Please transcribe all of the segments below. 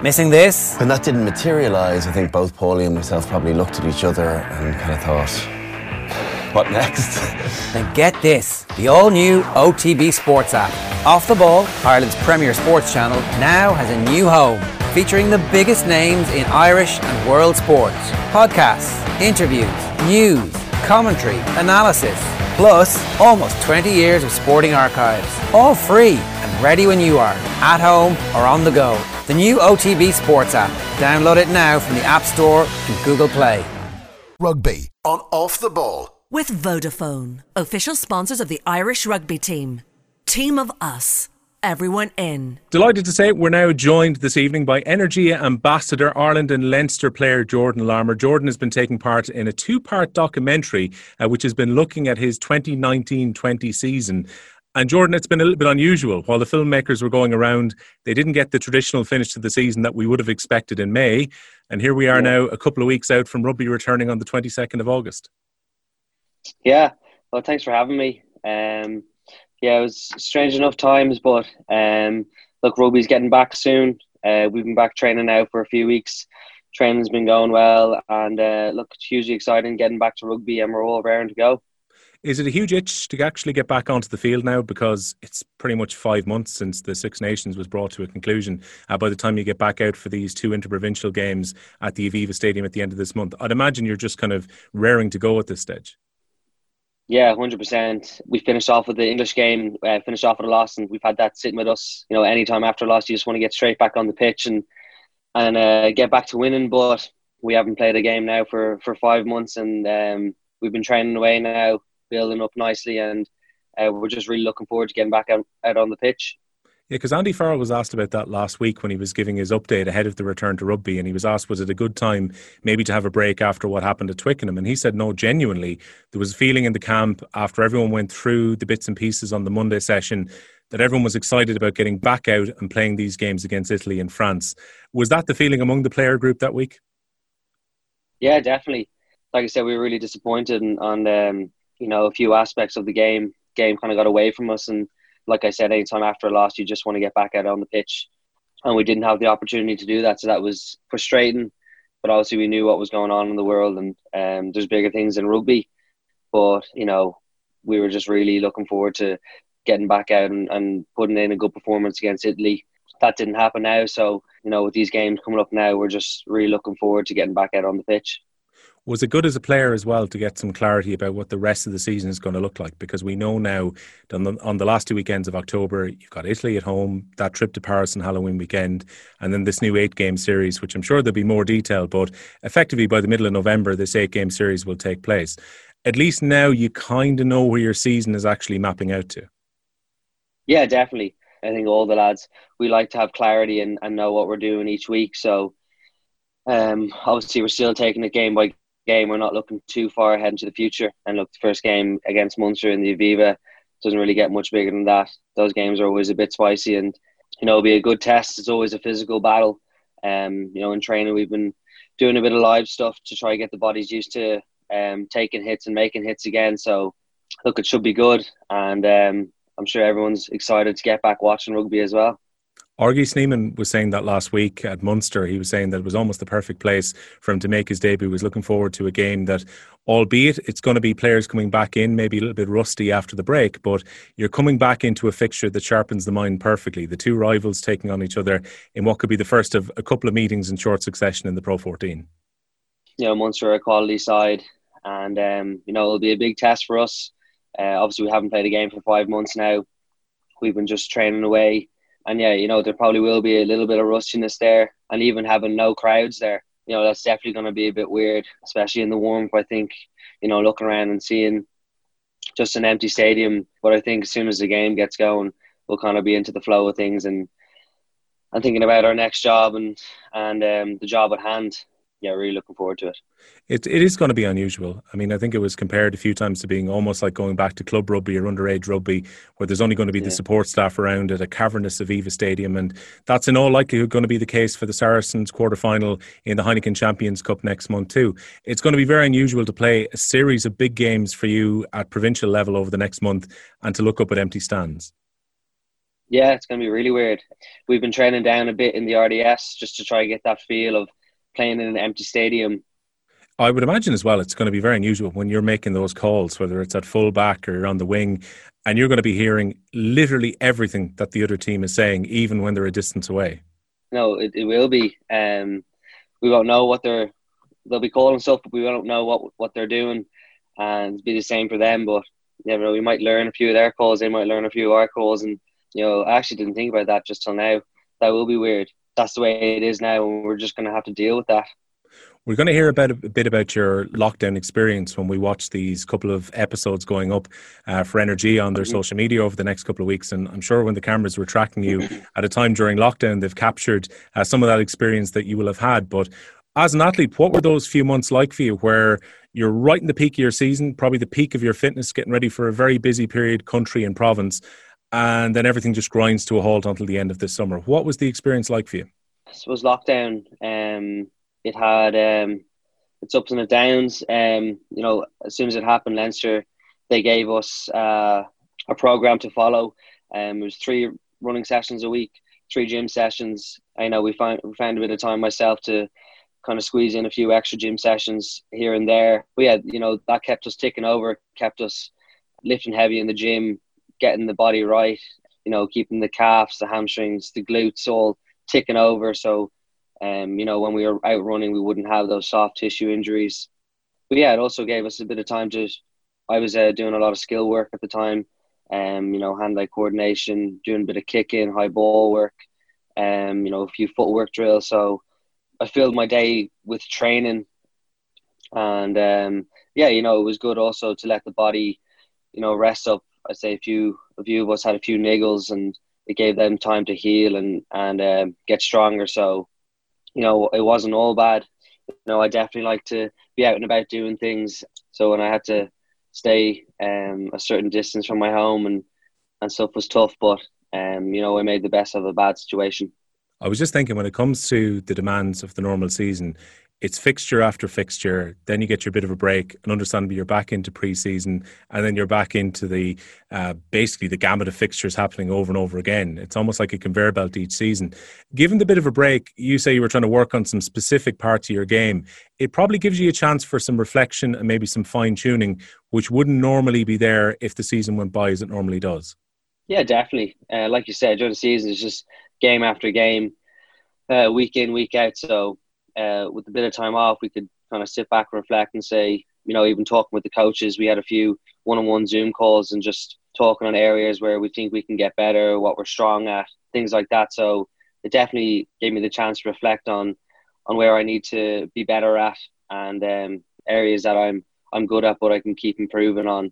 Missing this? When that didn't materialise, I think both Paulie and myself probably looked at each other and kind of thought, what next? Then get this, the all-new OTB Sports app. Off the Ball, Ireland's premier sports channel, now has a new home, featuring the biggest names in Irish and world sports. Podcasts, interviews, news, commentary, analysis, plus almost 20 years of sporting archives. All free and ready when you are, at home or on the go. The new OTB Sports app. Download it now from the App Store and Google Play. Rugby on Off the Ball. With Vodafone, official sponsors of the Irish rugby team. Team of us. Everyone in. Delighted to say we're now joined this evening by Energia Ambassador, Ireland and Leinster player Jordan Larmour. Jordan has been taking part in a two-part documentary which has been looking at his 2019-20 season. And Jordan, it's been a little bit unusual. While the filmmakers were going around, they didn't get the traditional finish to the season that we would have expected in May. And here we are now, a couple of weeks out from rugby returning on the 22nd of August. Yeah, well, thanks for having me. Yeah, it was strange enough times, but look, rugby's getting back soon. We've been back training now for a few weeks. Training's been going well, and look, it's hugely exciting getting back to rugby, and we're all raring to go. Is it a huge itch to actually get back onto the field now? Because it's pretty much 5 months since the Six Nations was brought to a conclusion. By the time you get back out for these two interprovincial games at the Aviva Stadium at the end of this month, I'd imagine you're just kind of raring to go at this stage. Yeah, 100%. We finished off with the English game, finished off with a loss, and we've had that sitting with us. You know, any time after a loss, you just want to get straight back on the pitch and get back to winning. But we haven't played a game now for 5 months, and we've been training away now, building up nicely, and we're just really looking forward to getting back out on the pitch. Yeah, because Andy Farrell was asked about that last week when he was giving his update ahead of the return to rugby, and he was asked, was it a good time maybe to have a break after what happened at Twickenham? And he said, no, genuinely, there was a feeling in the camp after everyone went through the bits and pieces on the Monday session that everyone was excited about getting back out and playing these games against Italy and France. Was that the feeling among the player group that week? Yeah, definitely. Like I said, we were really disappointed on a few aspects of the game. Game kind of got away from us, and like I said, anytime after a loss, you just want to get back out on the pitch. And we didn't have the opportunity to do that, so that was frustrating. But obviously we knew what was going on in the world, and there's bigger things in rugby. But, you know, we were just really looking forward to getting back out and putting in a good performance against Italy. That didn't happen now, so, you know, with these games coming up now, we're just really looking forward to getting back out on the pitch. Was it good as a player as well to get some clarity about what the rest of the season is going to look like? Because we know now that on the last 2 weekends of October, you've got Italy at home, that trip to Paris on Halloween weekend, and then this new 8-game series, which I'm sure there'll be more detail, but effectively by the middle of November, this 8-game series will take place. At least now you kind of know where your season is actually mapping out to. Yeah, definitely. I think all the lads, we like to have clarity and know what we're doing each week. So obviously we're still taking it game by game. We're not looking too far ahead into the future. And look, the first game against Munster in the Aviva doesn't really get much bigger than that. Those games are always a bit spicy, and, you know, it'll be a good test. It's always a physical battle. You know, in training, we've been doing a bit of live stuff to try to get the bodies used to taking hits and making hits again. So, look, it should be good. And I'm sure everyone's excited to get back watching rugby as well. Orgie Sneeman was saying that last week at Munster. He was saying that it was almost the perfect place for him to make his debut. He was looking forward to a game that, albeit it's going to be players coming back in, maybe a little bit rusty after the break, but you're coming back into a fixture that sharpens the mind perfectly. The two rivals taking on each other in what could be the first of a couple of meetings in short succession in the Pro 14. You know, Munster are a quality side, and, you know, it'll be a big test for us. Obviously, we haven't played a game for 5 months now. We've been just training away. And yeah, you know, there probably will be a little bit of rustiness there, and even having no crowds there, you know, that's definitely going to be a bit weird, especially in the warmth. I think, you know, looking around and seeing just an empty stadium. But I think as soon as the game gets going, we'll kind of be into the flow of things and thinking about our next job and the job at hand. Yeah, really looking forward to it. It is going to be unusual. I mean, I think it was compared a few times to being almost like going back to club rugby or underage rugby, where there's only going to be the support staff around at a cavernous Aviva Stadium. And that's in all likelihood going to be the case for the Saracens quarter-final in the Heineken Champions Cup next month too. It's going to be very unusual to play a series of big games for you at provincial level over the next month and to look up at empty stands. Yeah, it's going to be really weird. We've been training down a bit in the RDS just to try to get that feel of playing in an empty stadium. I would imagine as well it's going to be very unusual when you're making those calls, whether it's at full back or on the wing, and you're going to be hearing literally everything that the other team is saying, even when they're a distance away. No, it will be. We won't know what they'll be calling stuff, but we won't know what they're doing, and it'll be the same for them. But we might learn a few of their calls, they might learn a few of our calls, and I actually didn't think about that just till now. That will be weird. That's the way it is now, and we're just going to have to deal with that. We're going to hear a bit about your lockdown experience when we watch these couple of episodes going up for Energy on their social media over the next couple of weeks. And I'm sure when the cameras were tracking you at a time during lockdown, they've captured some of that experience that you will have had. But as an athlete, what were those few months like for you, where you're right in the peak of your season, probably the peak of your fitness, getting ready for a very busy period, country and province, and then everything just grinds to a halt until the end of this summer? What was the experience like for you? I suppose lockdown, it had its ups and its downs. As soon as it happened, Leinster, they gave us a program to follow. It was 3 running sessions a week, 3 gym sessions. I know we found a bit of time myself to kind of squeeze in a few extra gym sessions here and there. But yeah, that kept us ticking over, kept us lifting heavy in the gym, getting the body right, keeping the calves, the hamstrings, the glutes all ticking over. So when we were out running, we wouldn't have those soft tissue injuries. But yeah, it also gave us a bit of time I was doing a lot of skill work at the time, hand-eye coordination, doing a bit of kicking, high ball work, a few footwork drills. So I filled my day with training, and it was good also to let the body, rest up. I'd say a few of us had a few niggles, and it gave them time to heal and get stronger. So it wasn't all bad. I definitely like to be out and about doing things. So when I had to stay a certain distance from my home and stuff was tough, but I made the best of a bad situation. I was just thinking, when it comes to the demands of the normal season, it's fixture after fixture, then you get your bit of a break, and understandably you're back into pre-season, and then you're back into the basically the gamut of fixtures happening over and over again. It's almost like a conveyor belt each season. Given the bit of a break, you say you were trying to work on some specific parts of your game. It probably gives you a chance for some reflection and maybe some fine-tuning, which wouldn't normally be there if the season went by as it normally does. Yeah, definitely. Like you said, during the season, it's just game after game, week in, week out. So with a bit of time off, we could kind of sit back and reflect and say, even talking with the coaches, we had a few one-on-one Zoom calls and just talking on areas where we think we can get better, what we're strong at, things like that. So it definitely gave me the chance to reflect on where I need to be better at, and areas that I'm good at but I can keep improving on.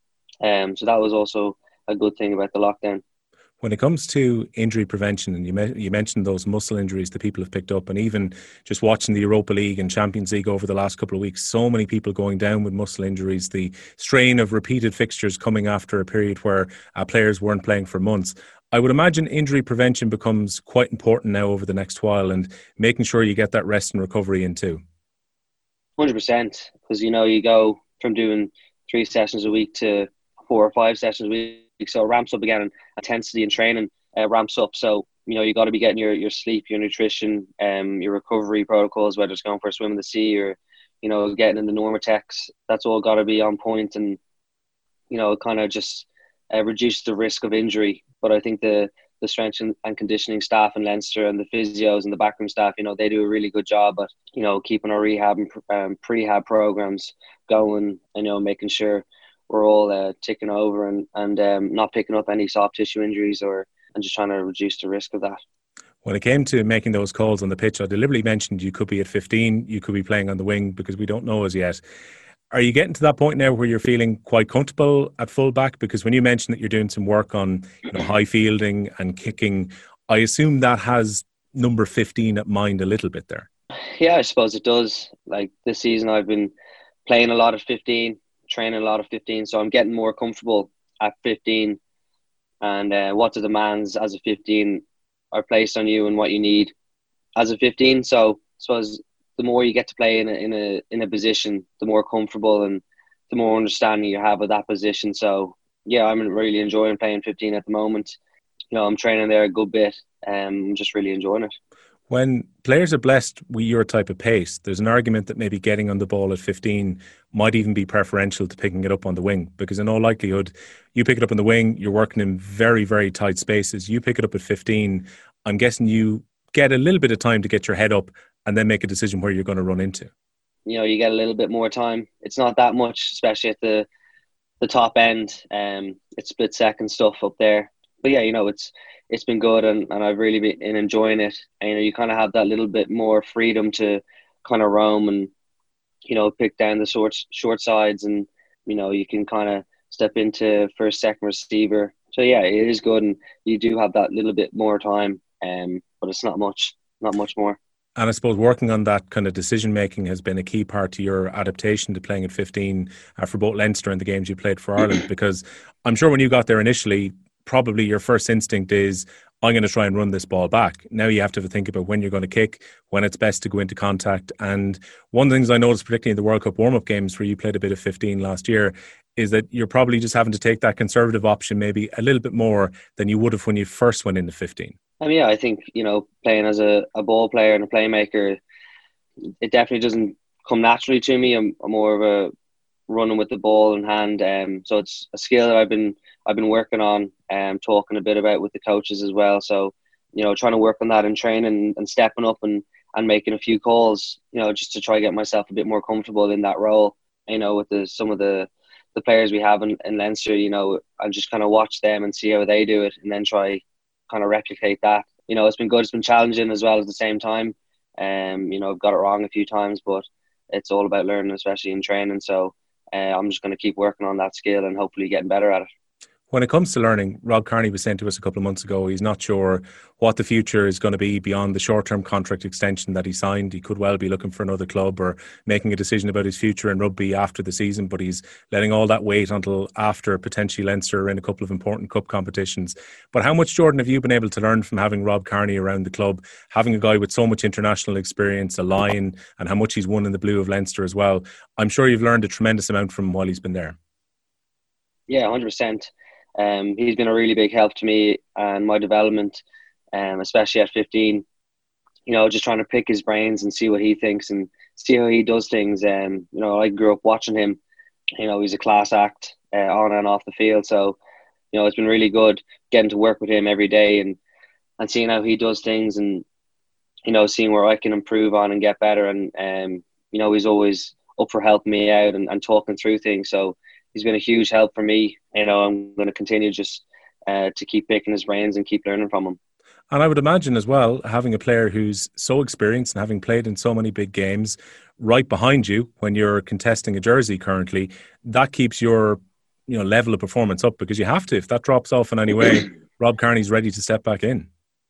So that was also a good thing about the lockdown. When it comes to injury prevention, and you mentioned those muscle injuries that people have picked up, and even just watching the Europa League and Champions League over the last couple of weeks, so many people going down with muscle injuries, the strain of repeated fixtures coming after a period where players weren't playing for months. I would imagine injury prevention becomes quite important now over the next while, and making sure you get that rest and recovery in too. 100%, because you go from doing 3 sessions a week to 4 or 5 sessions a week. So it ramps up again, and intensity in training ramps up. So, you got to be getting your sleep, your nutrition, your recovery protocols, whether it's going for a swim in the sea or, getting in the Normatex. That's all got to be on point, and, kind of just reduce the risk of injury. But I think the strength and conditioning staff in Leinster and the physios and the backroom staff, they do a really good job at, keeping our rehab and prehab programs going, and, making sure we're all ticking over and not picking up any soft tissue injuries and just trying to reduce the risk of that. When it came to making those calls on the pitch, I deliberately mentioned you could be at 15, you could be playing on the wing, because we don't know as yet. Are you getting to that point now where you're feeling quite comfortable at full back? Because when you mentioned that you're doing some work on high fielding and kicking, I assume that has number 15 at mind a little bit there. Yeah, I suppose it does. Like this season, I've been playing a lot of 15, training a lot of 15, so I'm getting more comfortable at 15, and what the demands as a 15 are placed on you and what you need as a 15. So I suppose the more you get to play in a position, the more comfortable and the more understanding you have of that position. So yeah, I'm really enjoying playing 15 at the moment. I'm training there a good bit. I'm just really enjoying it. When players are blessed with your type of pace, there's an argument that maybe getting on the ball at 15 might even be preferential to picking it up on the wing, because in all likelihood, you pick it up on the wing, you're working in very, very tight spaces. You pick it up at 15, I'm guessing you get a little bit of time to get your head up and then make a decision where you're going to run into. You get a little bit more time. It's not that much, especially at the top end. It's split second stuff up there. But yeah, it's been good, and I've really been enjoying it. And you kind of have that little bit more freedom to kind of roam and pick down the short sides, and you can kind of step into first, second receiver. So yeah, it is good, and you do have that little bit more time, but it's not much more. And I suppose working on that kind of decision making has been a key part to your adaptation to playing at 15 for both Leinster and the games you played for Ireland. Because I'm sure when you got there initially, probably your first instinct is, I'm going to try and run this ball back. Now you have to think about when you're going to kick, when it's best to go into contact. And one of the things I noticed, particularly in the World Cup warm-up games where you played a bit of 15 last year, is that you're probably just having to take that conservative option maybe a little bit more than you would have when you first went into 15. Yeah, I think, playing as a ball player and a playmaker, it definitely doesn't come naturally to me. I'm more of a running with the ball in hand. So it's a skill that I've been working on, talking a bit about with the coaches as well. So, trying to work on that in training and stepping up and making a few calls, just to try to get myself a bit more comfortable in that role. With some of the players we have in Leinster, I'll just kind of watch them and see how they do it and then try kind of replicate that. It's been good. It's been challenging as well at the same time. I've got it wrong a few times, but it's all about learning, especially in training. So I'm just going to keep working on that skill and hopefully getting better at it. When it comes to learning, Rob Kearney was saying to us a couple of months ago, he's not sure what the future is going to be beyond the short-term contract extension that he signed. He could well be looking for another club or making a decision about his future in rugby after the season, but he's letting all that wait until after potentially Leinster in a couple of important cup competitions. But how much, Jordan, have you been able to learn from having Rob Kearney around the club, having a guy with so much international experience, a Lion, and how much he's won in the blue of Leinster as well? I'm sure you've learned a tremendous amount from him while he's been there. Yeah, 100%. He's been a really big help to me and my development, especially at 15. Just trying to pick his brains and see what he thinks and see how he does things. I grew up watching him. He's a class act on and off the field. So, it's been really good getting to work with him every day and seeing how he does things and, seeing where I can improve on and get better. And, he's always up for helping me out and talking through things. So, he's been a huge help for me. I'm going to continue just to keep picking his brains and keep learning from him. And I would imagine as well, having a player who's so experienced and having played in so many big games right behind you when you're contesting a jersey currently, that keeps your level of performance up, because you have to. If that drops off in any way, Rob Kearney's ready to step back in.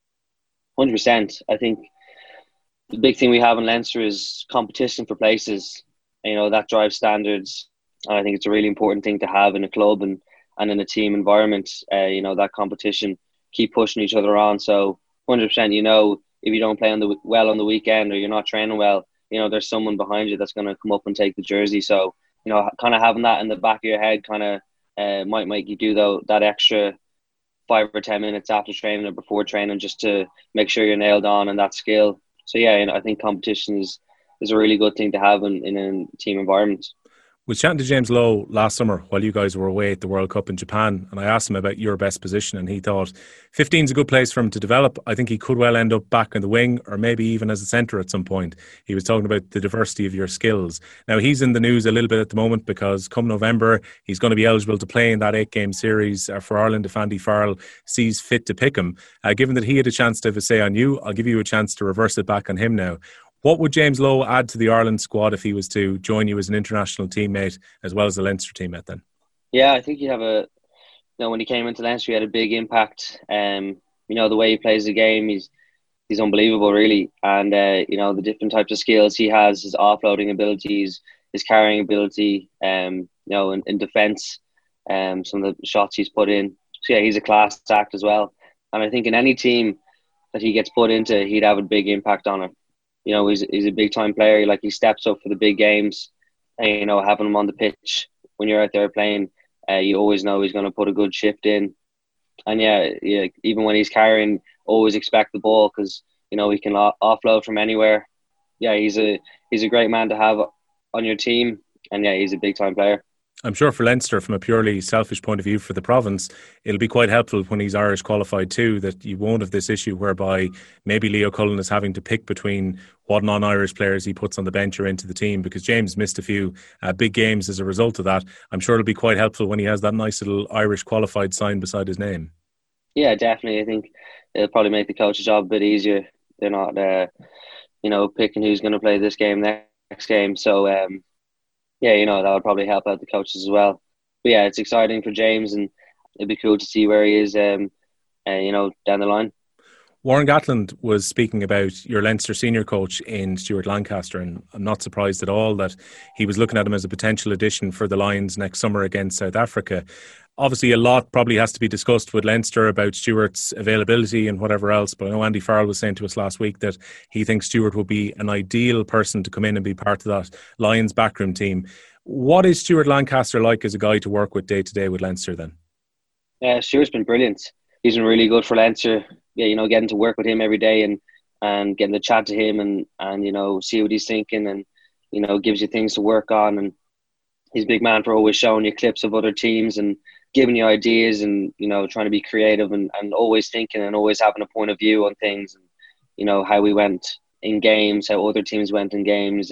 100%. I think the big thing we have in Leinster is competition for places. That drives standards. And I think it's a really important thing to have in a club and in a team environment, that competition, keep pushing each other on. So 100%, if you don't play on the weekend or you're not training well, there's someone behind you that's going to come up and take the jersey. So, kind of having that in the back of your head kind of might make you do that extra 5 or 10 minutes after training or before training just to make sure you're nailed on and that skill. So yeah, I think competition is a really good thing to have in a team environment. Was chatting to James Lowe last summer while you guys were away at the World Cup in Japan, and I asked him about your best position, and he thought 15 is a good place for him to develop. I think he could well end up back in the wing or maybe even as a centre at some point. He was talking about the diversity of your skills. Now, he's in the news a little bit at the moment because come November, he's going to be eligible to play in that 8-game series for Ireland if Andy Farrell sees fit to pick him. Given that he had a chance to have a say on you, I'll give you a chance to reverse it back on him now. What would James Lowe add to the Ireland squad if he was to join you as an international teammate as well as a Leinster teammate then? Yeah, I think he'd have when he came into Leinster, he had a big impact. The way he plays the game, he's unbelievable, really. And, the different types of skills he has, his offloading abilities, his carrying ability, in defence, some of the shots he's put in. So, yeah, he's a class act as well. And I think in any team that he gets put into, he'd have a big impact on it. He's a big time player. Like, he steps up for the big games. And, having him on the pitch when you're out there playing, you always know he's going to put a good shift in. And yeah, even when he's carrying, always expect the ball because he can offload from anywhere. Yeah, he's a great man to have on your team, and yeah, he's a big time player. I'm sure for Leinster, from a purely selfish point of view for the province, it'll be quite helpful when he's Irish qualified too, that you won't have this issue whereby maybe Leo Cullen is having to pick between what non-Irish players he puts on the bench or into the team, because James missed a few big games as a result of that. I'm sure it'll be quite helpful when he has that nice little Irish qualified sign beside his name. Yeah, definitely. I think it'll probably make the coach's job a bit easier. They're not, picking who's going to play this game, next game. So, yeah, that would probably help out the coaches as well. But yeah, it's exciting for James, and it'd be cool to see where he is, down the line. Warren Gatland was speaking about your Leinster senior coach in Stuart Lancaster, and I'm not surprised at all that he was looking at him as a potential addition for the Lions next summer against South Africa. Obviously, a lot probably has to be discussed with Leinster about Stuart's availability and whatever else, but I know Andy Farrell was saying to us last week that he thinks Stuart will be an ideal person to come in and be part of that Lions backroom team. What is Stuart Lancaster like as a guy to work with day to day with Leinster then? Yeah, Stuart's been brilliant. He's been really good for Leinster. Yeah, getting to work with him every day and getting to chat to him and see what he's thinking and, gives you things to work on. And he's a big man for always showing you clips of other teams and giving you ideas and, trying to be creative and always thinking and always having a point of view on things and, how we went in games, how other teams went in games.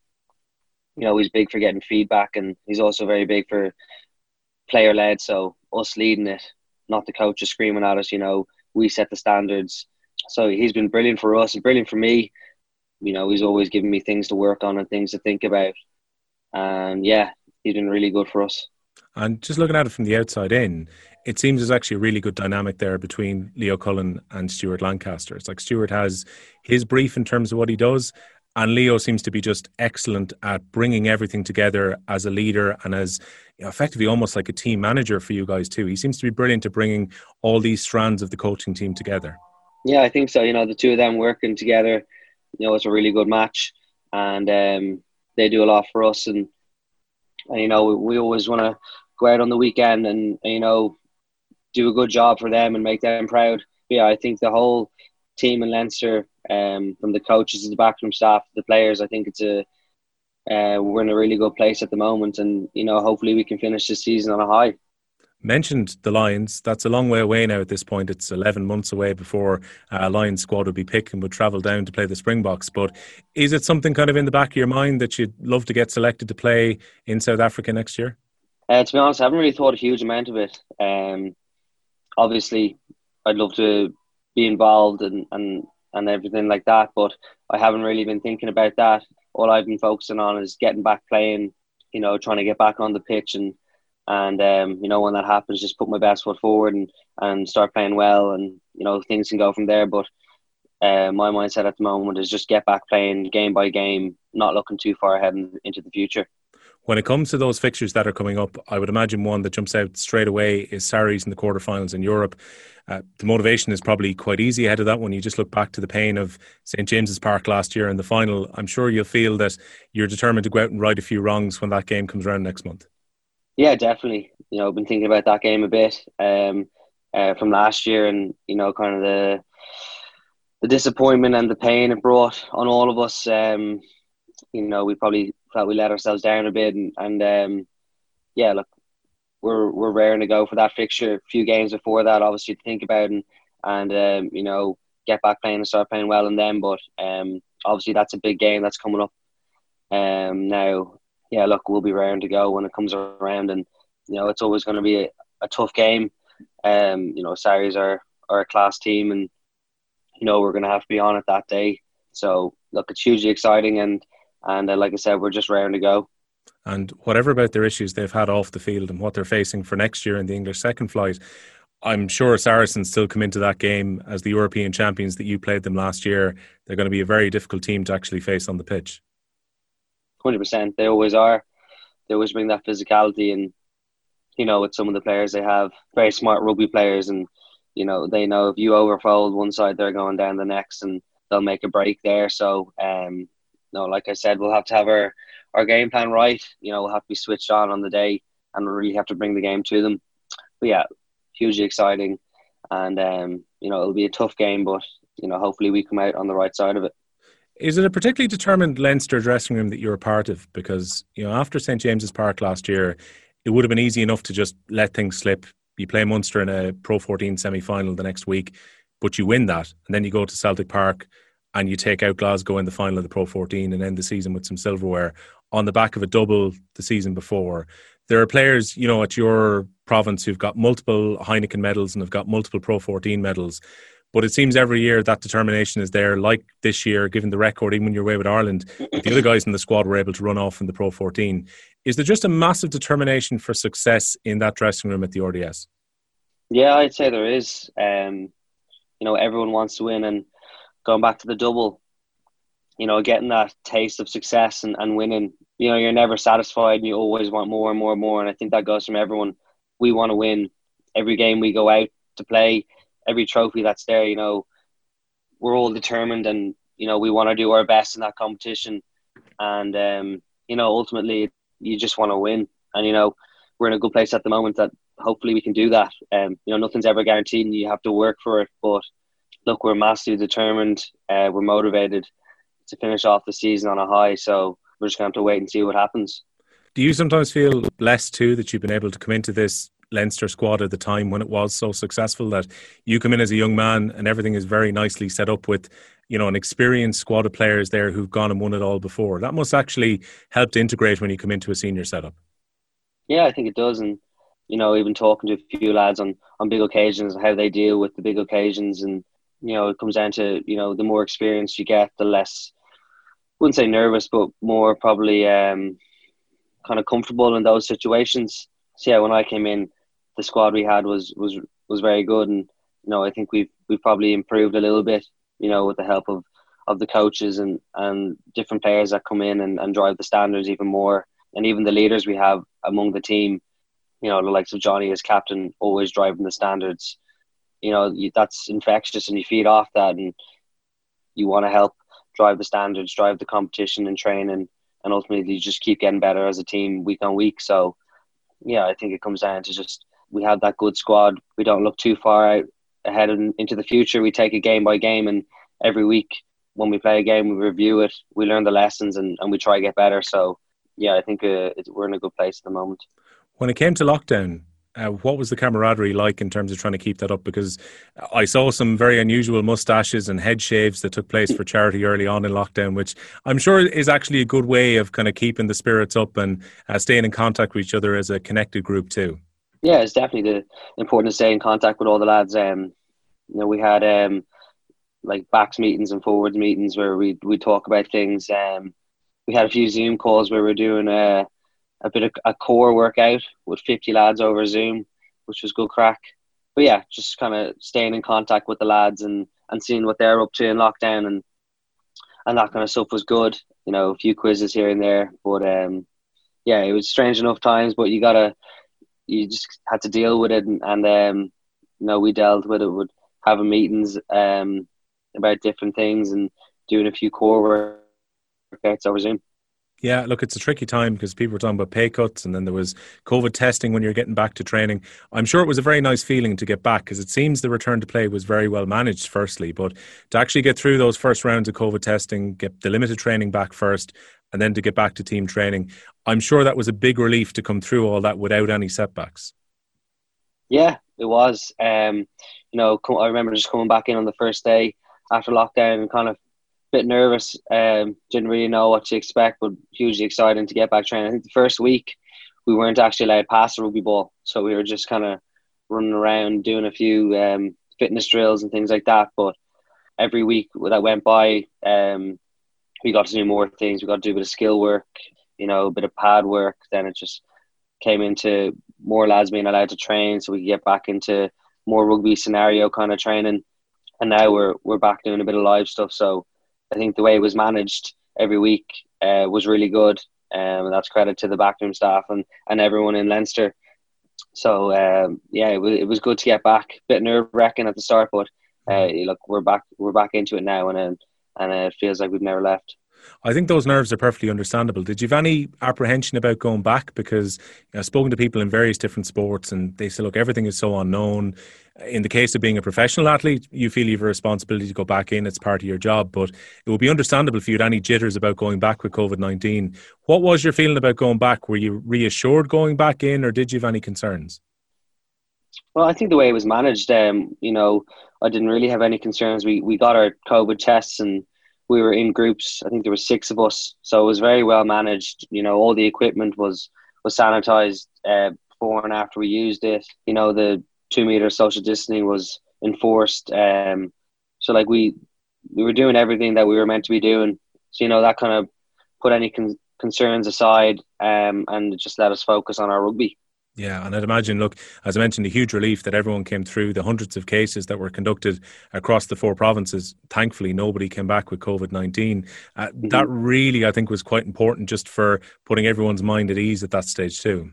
He's big for getting feedback, and he's also very big for player-led, so us leading it, not the coaches screaming at us, we set the standards. So he's been brilliant for us and brilliant for me. He's always giving me things to work on and things to think about. And yeah, he's been really good for us. And just looking at it from the outside in, it seems there's actually a really good dynamic there between Leo Cullen and Stuart Lancaster. It's like Stuart has his brief in terms of what he does, and Leo seems to be just excellent at bringing everything together as a leader and as effectively almost like a team manager for you guys too. He seems to be brilliant at bringing all these strands of the coaching team together. Yeah, I think so. The two of them working together, it's a really good match, and they do a lot for us. And we always want to go out on the weekend and do a good job for them and make them proud. But yeah, I think the whole team in Leinster, from the coaches to the backroom staff, the players, I think we're in a really good place at the moment, and hopefully we can finish this season on a high. Mentioned the Lions, that's a long way away now at this point. It's 11 months away before a Lions squad would be picked and would travel down to play the Springboks. But is it something kind of in the back of your mind that you'd love to get selected to play in South Africa next year? To be honest, I haven't really thought a huge amount of it. Obviously, I'd love to be involved and everything like that, but I haven't really been thinking about that. All I've been focusing on is getting back playing, trying to get back on the pitch and when that happens, just put my best foot forward and start playing well, and things can go from there. But my mindset at the moment is just get back playing game by game, not looking too far ahead into the future. When it comes to those fixtures that are coming up, I would imagine one that jumps out straight away is Sarries in the quarterfinals in Europe. The motivation is probably quite easy ahead of that when you just look back to the pain of St James's Park last year in the final. I'm sure you'll feel that you're determined to go out and right a few wrongs when that game comes around next month. Yeah, definitely. I've been thinking about that game a bit from last year, and kind of the disappointment and the pain it brought on all of us. We probably felt we let ourselves down a bit, and look, we're raring to go for that fixture. A few games before that, obviously, to think about and get back playing and start playing well in them. But obviously, that's a big game that's coming up now. Yeah, look, we'll be raring to go when it comes around, and it's always going to be a tough game. Sarries are a class team, and we're going to have to be on it that day. So look, it's hugely exciting, and like I said, we're just raring to go. And whatever about their issues they've had off the field and what they're facing for next year in the English second flight, I'm sure Saracens still come into that game as the European champions that you played them last year. They're going to be a very difficult team to actually face on the pitch. 100%. They always are. They always bring that physicality, and with some of the players they have, very smart rugby players, and they know if you overfold one side, they're going down the next, and they'll make a break there. So like I said, we'll have to have our game plan right. We'll have to be switched on the day, and we'll really have to bring the game to them. But yeah, hugely exciting. and it'll be a tough game, but hopefully we come out on the right side of it. Is it a particularly determined Leinster dressing room that you're a part of? Because, after St. James's Park last year, it would have been easy enough to just let things slip. You play Munster in a Pro 14 semi-final the next week, but you win that. And then you go to Celtic Park and you take out Glasgow in the final of the Pro 14 and end the season with some silverware on the back of a double the season before. There are players, at your province who've got multiple Heineken medals and have got multiple Pro 14 medals. But it seems every year that determination is there. Like this year, given the record, even when you're away with Ireland, the other guys in the squad were able to run off in the Pro 14. Is there just a massive determination for success in that dressing room at the RDS? Yeah, I'd say there is. Everyone wants to win, and going back to the double, getting that taste of success and winning, you're never satisfied and you always want more and more and more. And I think that goes from everyone. We want to win every game we go out to play. Every trophy that's there, we're all determined, and we want to do our best in that competition. And ultimately, you just want to win. And we're in a good place at the moment that hopefully we can do that. Nothing's ever guaranteed, and you have to work for it. But look, we're massively determined. We're motivated to finish off the season on a high. So we're just going to have to wait and see what happens. Do you sometimes feel blessed too that you've been able to come into this Leinster squad at the time when it was so successful, that you come in as a young man and everything is very nicely set up with, an experienced squad of players there who've gone and won it all before? That must actually help to integrate when you come into a senior setup. Yeah, I think it does. And, even talking to a few lads on big occasions, how they deal with the big occasions. And, it comes down to, the more experience you get, the less, I wouldn't say nervous, but more probably kind of comfortable in those situations. So yeah, when I came in, the squad we had was very good, and I think we've probably improved a little bit, with the help of the coaches and different players that come in and drive the standards even more, and even the leaders we have among the team, the likes of Johnny as captain, always driving the standards. That's infectious, and you feed off that, and you want to help drive the standards, drive the competition and training, and ultimately you just keep getting better as a team week on week. So yeah, I think it comes down to just we have that good squad. We don't look too far out ahead and into the future. We take it game by game, and every week when we play a game, we review it, we learn the lessons, and we try to get better. So yeah, I think we're in a good place at the moment. When it came to lockdown, what was the camaraderie like in terms of trying to keep that up? Because I saw some very unusual moustaches and head shaves that took place for charity early on in lockdown, which I'm sure is actually a good way of kind of keeping the spirits up and staying in contact with each other as a connected group too. Yeah, it's definitely important to stay in contact with all the lads. We had like backs meetings and forwards meetings where we talk about things. We had a few Zoom calls where we're doing a bit of a core workout with 50 lads over Zoom, which was good crack. But yeah, just kind of staying in contact with the lads and seeing what they're up to in lockdown and that kind of stuff was good. A few quizzes here and there. But yeah, it was strange enough times, but you just had to deal with it. And we dealt with it with having meetings about different things and doing a few core workouts over Zoom. Yeah, look, it's a tricky time because people were talking about pay cuts, and then there was COVID testing when you're getting back to training. I'm sure it was a very nice feeling to get back because it seems the return to play was very well managed firstly, but to actually get through those first rounds of COVID testing, get the limited training back first, and then to get back to team training, I'm sure that was a big relief to come through all that without any setbacks. Yeah, it was. I remember just coming back in on the first day after lockdown and kind of bit nervous, didn't really know what to expect, but hugely exciting to get back training. I think the first week we weren't actually allowed past the rugby ball, so we were just kind of running around doing a few fitness drills and things like that. But every week that went by, we got to do more things. We got to do a bit of skill work, a bit of pad work. Then it just came into more lads being allowed to train, so we could get back into more rugby scenario kind of training. And now we're back doing a bit of live stuff. So I think the way it was managed every week was really good. And that's credit to the backroom staff and everyone in Leinster. So, it was good to get back. A bit nerve-wracking at the start, but look, we're back into it now, and it feels like we've never left. I think those nerves are perfectly understandable. Did you have any apprehension about going back? Because I've spoken to people in various different sports and they say, look, everything is so unknown. In the case of being a professional athlete, you feel you have a responsibility to go back in. It's part of your job. But it would be understandable if you had any jitters about going back with COVID-19. What was your feeling about going back? Were you reassured going back in, or did you have any concerns? Well, I think the way it was managed, I didn't really have any concerns. We got our COVID tests and we were in groups. I think there were 6 of us, so it was very well managed. All the equipment was sanitized before and after we used it. The 2 meter social distancing was enforced. So like we were doing everything that we were meant to be doing. So that kind of put any concerns aside, and it just let us focus on our rugby. Yeah, and I'd imagine, look, as I mentioned, a huge relief that everyone came through the hundreds of cases that were conducted across the 4 provinces. Thankfully, nobody came back with COVID-19. That really, I think, was quite important just for putting everyone's mind at ease at that stage too.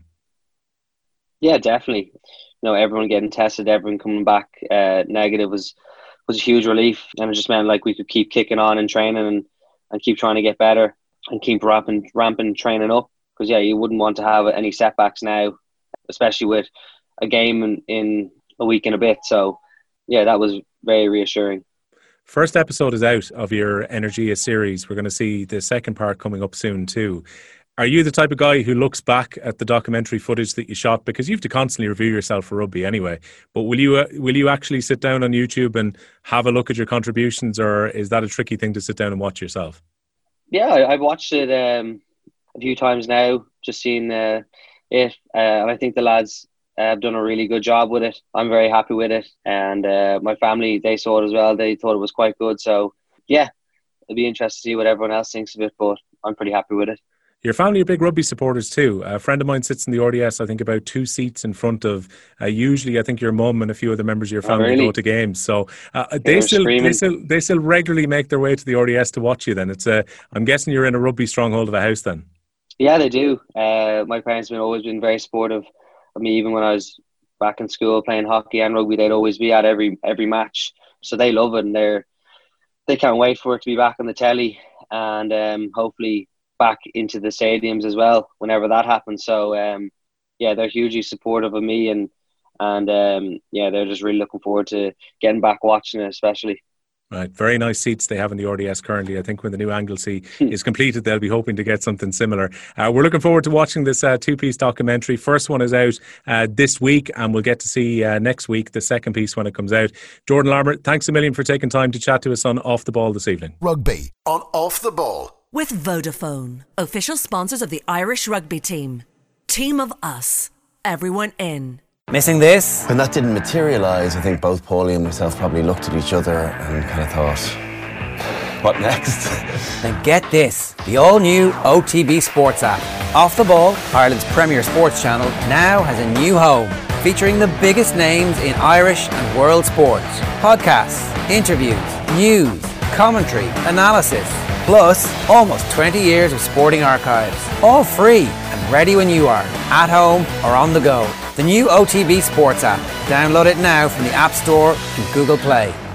Yeah, definitely. Everyone getting tested, everyone coming back negative was a huge relief. And it just meant like we could keep kicking on and training and keep trying to get better and keep ramping training up. Because, yeah, you wouldn't want to have any setbacks now, especially with a game in a week and a bit. So, yeah, that was very reassuring. First episode is out of your Energia series. We're going to see the second part coming up soon too. Are you the type of guy who looks back at the documentary footage that you shot? Because you have to constantly review yourself for rugby anyway. But will you actually sit down on YouTube and have a look at your contributions, or is that a tricky thing to sit down and watch yourself? Yeah, I've watched it a few times now, just seen it. And I think the lads have done a really good job with it. I'm very happy with it. And my family, they saw it as well. They thought it was quite good. So, yeah, it'll be interesting to see what everyone else thinks of it. But I'm pretty happy with it. Your family are big rugby supporters too. A friend of mine sits in the RDS, I think about 2 seats in front of, usually I think your mum and a few other members of your family go to games. So they still regularly make their way to the RDS to watch you then. I'm guessing you're in a rugby stronghold of a house then. Yeah, they do. My parents have always been very supportive of me. Even when I was back in school playing hockey and rugby, they'd always be at every match. So they love it, and they can't wait for it to be back on the telly, and hopefully back into the stadiums as well whenever that happens. So yeah, they're hugely supportive of me, and yeah, they're just really looking forward to getting back watching it, especially. Right, very nice seats they have in the RDS currently. I think when the new Anglesey is completed, they'll be hoping to get something similar. We're looking forward to watching this 2-piece documentary. First one is out this week, and we'll get to see next week the second piece when it comes out. Jordan Larmour, thanks a million for taking time to chat to us on Off the Ball this evening. Rugby on Off the Ball. With Vodafone, official sponsors of the Irish rugby team. Team of us, everyone in. Missing this? When that didn't materialise, I think both Paulie and myself probably looked at each other and kind of thought, what next? Then get this, the all-new OTB Sports app. Off the Ball, Ireland's premier sports channel, now has a new home, featuring the biggest names in Irish and world sports. Podcasts, interviews, news, commentary, analysis, plus almost 20 years of sporting archives. All free and ready when you are, at home or on the go. The new OTB Sports app. Download it now from the App Store and Google Play.